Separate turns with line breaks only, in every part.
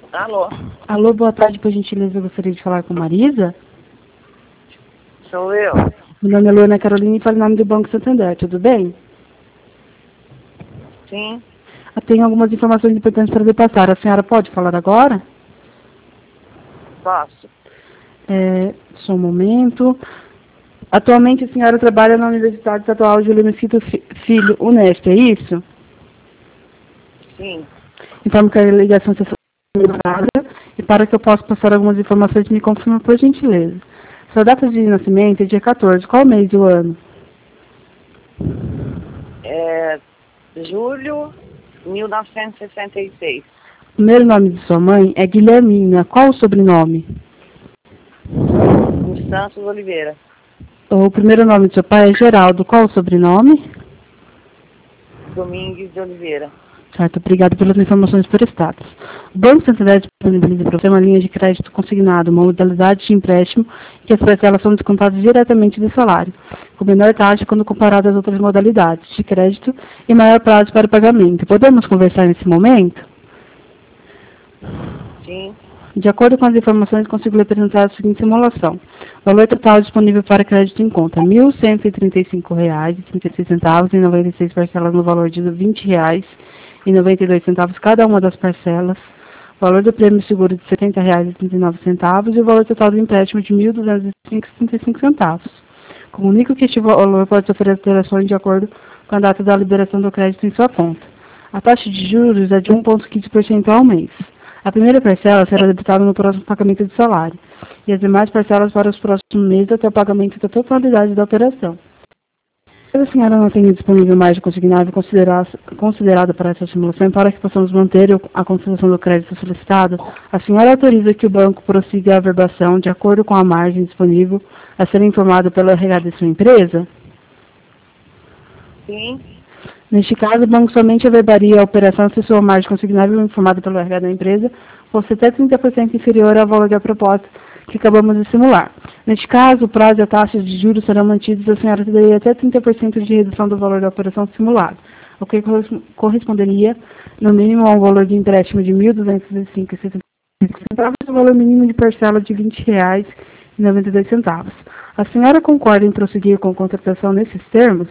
Alô?
Alô, boa tarde, por gentileza, eu gostaria de falar com Marisa.
Sou eu.
Meu nome é Luana Carolina e falo em nome do Banco Santander, tudo bem?
Sim,
Eu tenho algumas informações importantes para lhe passar. A senhora pode falar agora?
posso.
Só um momento. Atualmente a senhora trabalha na Universidade Estadual Júlio Mesquita Filho, Unesp, é isso?
Sim.
Informo que a ligação está sendo gravada e para que eu possa passar algumas informações, me confirma por gentileza. Sua data de nascimento é dia 14, qual mês do ano?
Julho 1966.
O primeiro nome de sua mãe é Guilhermina, qual o sobrenome?
Dos Santos Oliveira.
O primeiro nome de seu pai é Geraldo, qual o sobrenome?
Domingues de Oliveira.
Certo, obrigado pelas informações prestadas. O Banco Santander disponibiliza para você uma linha de crédito consignado, uma modalidade de empréstimo que as parcelas são descontadas diretamente do salário, com menor taxa quando comparado às outras modalidades de crédito e maior prazo para o pagamento. Podemos conversar nesse momento?
Sim.
De acordo com as informações, consigo lhe apresentar a seguinte simulação. O valor total disponível para crédito em conta: R$ 1.135,36 em 96 parcelas no valor de R$ 20,92 cada uma das parcelas. O valor do prêmio seguro de R$ 70,39 e o valor total do empréstimo de R$ 1.205,35. Comunico que este valor pode sofrer alterações de acordo com a data da liberação do crédito em sua conta. A taxa de juros é de 1,15% ao mês. A primeira parcela será debitada no próximo pagamento de salário, e as demais parcelas para os próximos meses até o pagamento da totalidade da operação. Se a senhora não tem disponível mais de consignável considerada para essa simulação, para que possamos manter a consideração do crédito solicitado, a senhora autoriza que o banco prossiga a averbação de acordo com a margem disponível a ser informada pelo RH de sua empresa?
Sim.
Neste caso, o banco somente averbaria a operação se sua margem consignável informada pelo RH da empresa fosse até 30% inferior ao valor da proposta que acabamos de simular. Neste caso, o prazo e a taxa de juros serão mantidos e a senhora teria até 30% de redução do valor da operação simulada, o que corresponderia, no mínimo, a um valor de empréstimo de R$ 1.205,75 e o valor mínimo de parcela de R$ 20,92. A senhora concorda em prosseguir com a contratação nesses termos?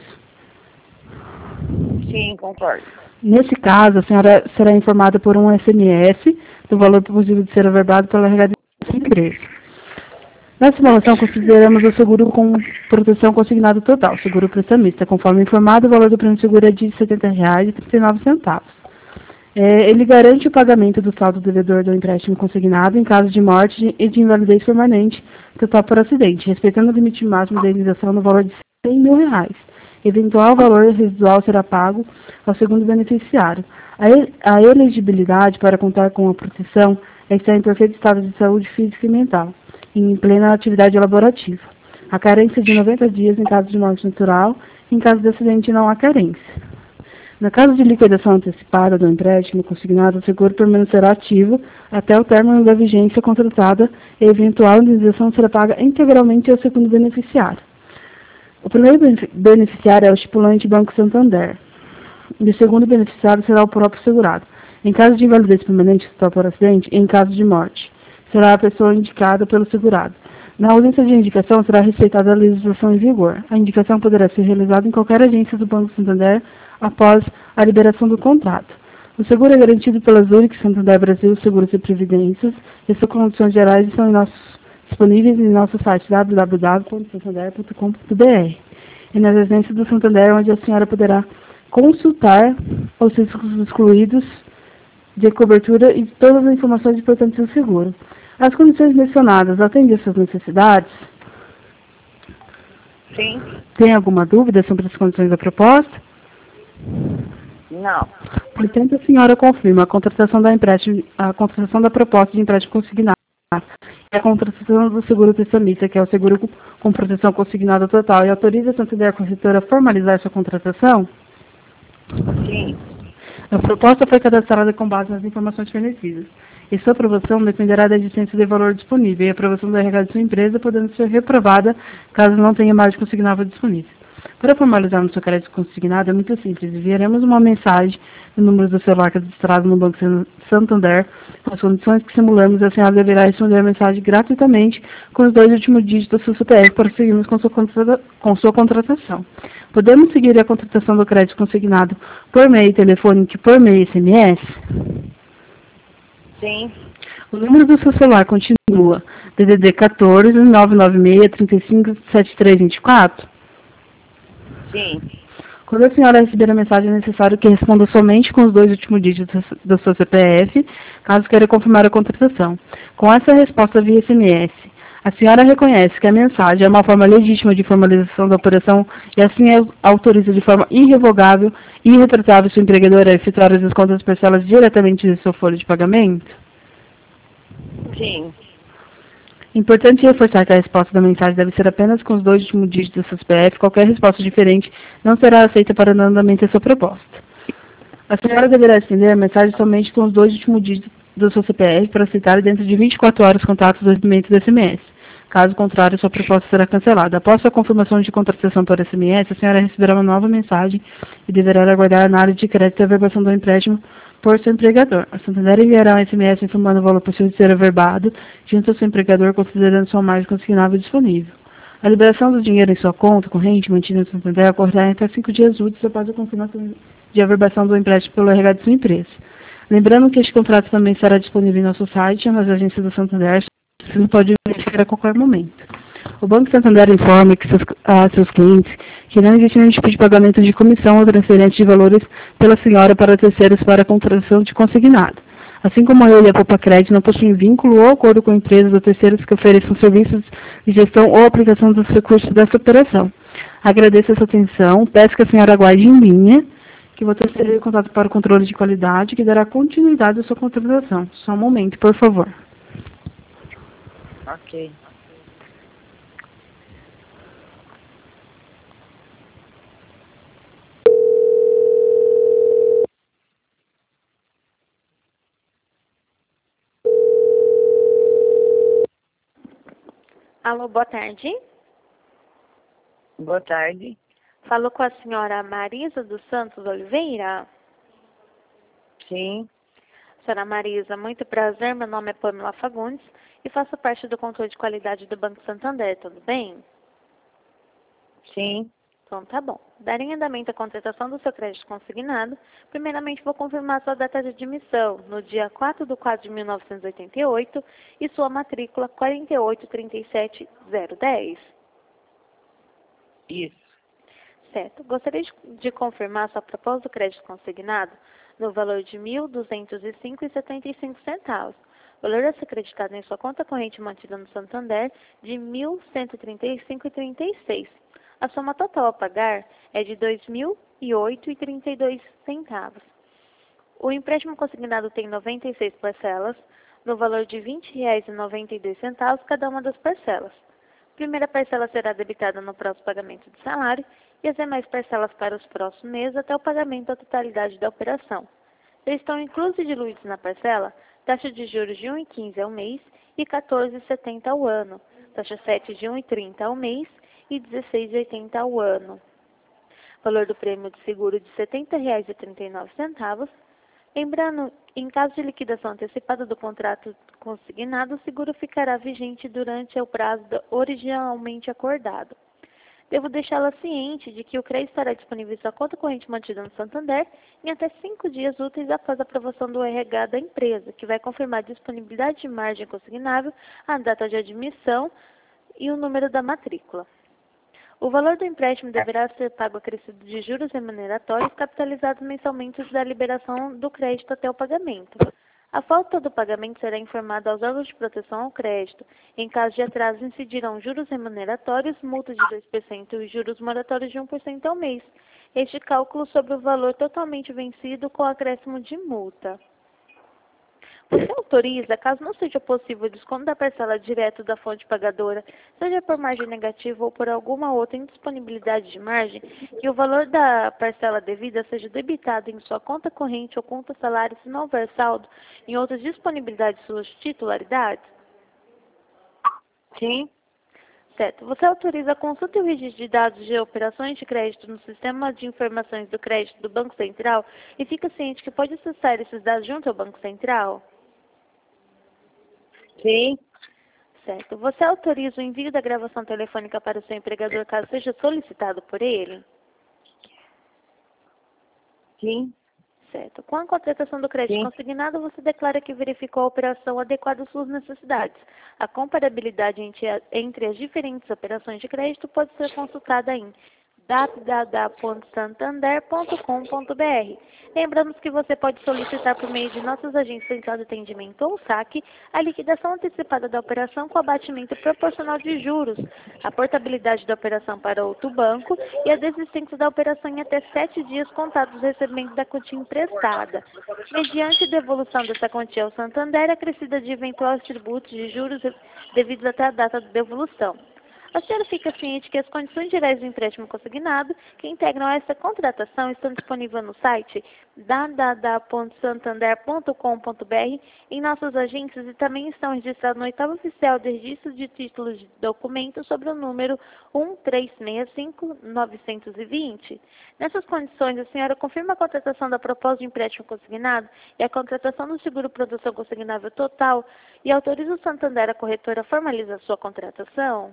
Sim, concordo.
Nesse caso, a senhora será informada por um SMS do valor possível de ser averbado pela RH da empresa. Na simulação, consideramos o seguro com proteção consignado total, seguro prestamista. Conforme informado, o valor do prêmio seguro é de R$ 70,39. Ele garante o pagamento do saldo devedor do empréstimo consignado em caso de morte e de invalidez permanente total por acidente, respeitando o limite máximo de indenização no valor de R$ 100 mil. Eventual valor residual será pago ao segundo beneficiário. A elegibilidade para contar com a proteção é estar em perfeito estado de saúde física e mental, e em plena atividade laborativa. A carência de 90 dias em caso de morte natural, em caso de acidente não há carência. No caso de liquidação antecipada do empréstimo consignado, o seguro permanecerá ativo até o término da vigência contratada e a eventual indenização será paga integralmente ao segundo beneficiário. O primeiro beneficiário é o estipulante Banco Santander, e o segundo beneficiário será o próprio segurado. Em caso de invalidez permanente total por acidente e em caso de morte, será a pessoa indicada pelo segurado. Na ausência de indicação, será respeitada a legislação em vigor. A indicação poderá ser realizada em qualquer agência do Banco Santander após a liberação do contrato. O seguro é garantido pela Zurich Santander Brasil Seguros e Previdências e suas condições gerais estão disponíveis em nosso site www.santander.com.br e nas agências do Santander, onde a senhora poderá consultar os riscos excluídos de cobertura e todas as informações importantes do seguro. As condições mencionadas atendem às suas necessidades?
Sim.
Tem alguma dúvida sobre as condições da proposta?
Não.
Portanto, a senhora confirma a contratação da proposta de empréstimo consignado e a contratação do seguro prestamista, que é o seguro com proteção consignada total, e autoriza a Santander Corretora a formalizar sua contratação?
Sim.
A proposta foi cadastrada com base nas informações fornecidas, e sua aprovação dependerá da existência de valor disponível, e a aprovação da RH de sua empresa podendo ser reprovada caso não tenha margem consignável disponível. Para formalizarmos seu crédito consignado é muito simples. Enviaremos uma mensagem no número do celular cadastrado no Banco Santander com as condições que simulamos e a senhora deverá responder a mensagem gratuitamente com os 2 últimos dígitos do seu CPF para seguirmos com sua contratação. Podemos seguir a contratação do crédito consignado por meio telefônico e por meio SMS?
Sim.
O número do seu celular continua DDD 14 996 35 7324?
Sim.
Quando a senhora receber a mensagem, é necessário que responda somente com os 2 últimos dígitos do seu CPF, caso queira confirmar a contratação. Com essa resposta via SMS, a senhora reconhece que a mensagem é uma forma legítima de formalização da operação e assim autoriza de forma irrevogável e irretratável sua empregadora a efetuar as descontas parcelas diretamente de seu folha de pagamento?
Sim.
Importante reforçar que a resposta da mensagem deve ser apenas com os 2 últimos dígitos do seu CPF. Qualquer resposta diferente não será aceita para o andamento da sua proposta. A senhora deverá estender a mensagem somente com os 2 últimos dígitos do seu CPF para aceitar dentro de 24 horas contatos do recebimento do SMS. Caso contrário, sua proposta será cancelada. Após sua confirmação de contratação por SMS, a senhora receberá uma nova mensagem e deverá aguardar a análise de crédito e a verbação do empréstimo por seu empregador. A Santander enviará um SMS informando o valor possível de ser averbado junto ao seu empregador, considerando sua margem consignável disponível. A liberação do dinheiro em sua conta corrente mantida no Santander ocorrerá em até 5 dias úteis após a confirmação de averbação do empréstimo pelo RH de sua empresa. Lembrando que este contrato também estará disponível em nosso site, nas agências do Santander, você pode verificar a qualquer momento. O Banco Santander informa que seus clientes que não existe nenhum tipo de pagamento de comissão ou transferência de valores pela senhora para terceiros para a contratação de consignado. Assim como a ele e a Poupa Crédito não possuem vínculo ou acordo com empresas ou terceiros que ofereçam serviços de gestão ou aplicação dos recursos dessa operação. Agradeço a sua atenção, peço que a senhora aguarde em linha, que vou transferir o contato para o controle de qualidade, que dará continuidade à sua contratação. Só um momento, por favor.
Ok.
Alô, boa tarde.
Boa tarde.
Falo com a senhora Marisa dos Santos Oliveira.
Sim.
Senhora Marisa, muito prazer. Meu nome é Pamela Fagundes e faço parte do controle de qualidade do Banco Santander, tudo bem?
Sim.
Então tá bom. Darem andamento à contratação do seu crédito consignado, primeiramente vou confirmar sua data de admissão, no dia 4/4/1988, e sua matrícula 4837010.
Isso.
Certo. Gostaria de confirmar sua proposta do crédito consignado no valor de R$ 1.205,75. O valor a ser acreditado em sua conta corrente mantida no Santander de R$ 1.135,36. A soma total a pagar é de R$ 2.008,32. O empréstimo consignado tem 96 parcelas, no valor de R$ 20,92 cada uma das parcelas. A primeira parcela será debitada no próximo pagamento de salário e as demais parcelas para os próximos meses até o pagamento da totalidade da operação. Estão inclusos e diluídos na parcela taxa de juros de 1,15 ao mês e 14,70 ao ano, taxa 7 de 1,30 ao mês e 16,80 ao ano. Valor do prêmio de seguro de R$ 70,39. Lembrando, em caso de liquidação antecipada do contrato consignado, o seguro ficará vigente durante o prazo originalmente acordado. Devo deixá-la ciente de que o crédito estará disponível em sua conta corrente mantida no Santander em até 5 dias úteis após a aprovação do RH da empresa, que vai confirmar a disponibilidade de margem consignável, a data de admissão e o número da matrícula. O valor do empréstimo deverá ser pago acrescido de juros remuneratórios capitalizados mensalmente da liberação do crédito até o pagamento. A falta do pagamento será informada aos órgãos de proteção ao crédito. Em caso de atraso, incidirão juros remuneratórios, multa de 2% e juros moratórios de 1% ao mês. Este cálculo sobre o valor totalmente vencido com acréscimo de multa. Você autoriza, caso não seja possível o desconto da parcela direto da fonte pagadora, seja por margem negativa ou por alguma outra indisponibilidade de margem, que o valor da parcela devida seja debitado em sua conta corrente ou conta salário se não houver saldo em outras disponibilidades de suas titularidades?
Sim.
Certo. Você autoriza a consulta e o registro de dados de operações de crédito no Sistema de Informações do Crédito do Banco Central e fica ciente que pode acessar esses dados junto ao Banco Central?
Sim.
Certo. Você autoriza o envio da gravação telefônica para o seu empregador caso seja solicitado por ele?
Sim.
Certo. Com a contratação do crédito
Sim.
consignado, você declara que verificou a operação adequada às suas necessidades. A comparabilidade entre as diferentes operações de crédito pode ser consultada em www.santander.com.br. Lembramos que você pode solicitar por meio de nossos agentes centrais de atendimento ou saque a liquidação antecipada da operação com abatimento proporcional de juros, a portabilidade da operação para outro banco e a desistência da operação em até 7 dias contados do recebimento da quantia emprestada. Mediante devolução dessa quantia ao Santander, acrescida de eventuais tributos de juros devidos até a data da devolução. A senhora fica ciente que as condições gerais do empréstimo consignado que integram esta contratação estão disponíveis no site www.santander.com.br em nossas agências e também estão registrados no oitavo oficial de registro de títulos de documentos sobre o número 1365920. Nessas condições, a senhora confirma a contratação da proposta de empréstimo consignado e a contratação do seguro produção consignável total e autoriza o Santander, a corretora, a formalizar sua contratação?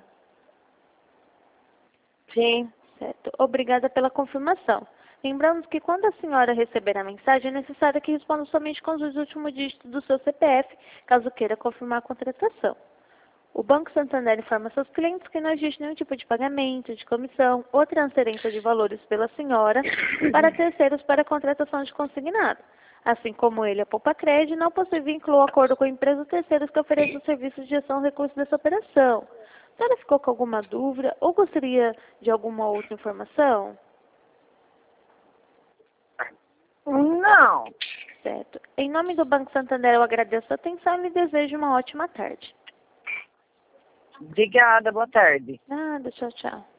Sim.
Certo. Obrigada pela confirmação. Lembramos que quando a senhora receber a mensagem, é necessário que responda somente com os últimos dígitos do seu CPF, caso queira confirmar a contratação. O Banco Santander informa seus clientes que não existe nenhum tipo de pagamento, de comissão ou transferência de valores pela senhora para terceiros para a contratação de consignado. Assim como ele, a Poupa Cred, não possui vínculo ou acordo com empresas ou terceiros que ofereçam serviços de gestão de recursos dessa operação. A senhora ficou com alguma dúvida ou gostaria de alguma outra informação?
Não.
Certo. Em nome do Banco Santander, eu agradeço a atenção e lhe desejo uma ótima tarde.
Obrigada, boa tarde.
Nada, tchau, tchau.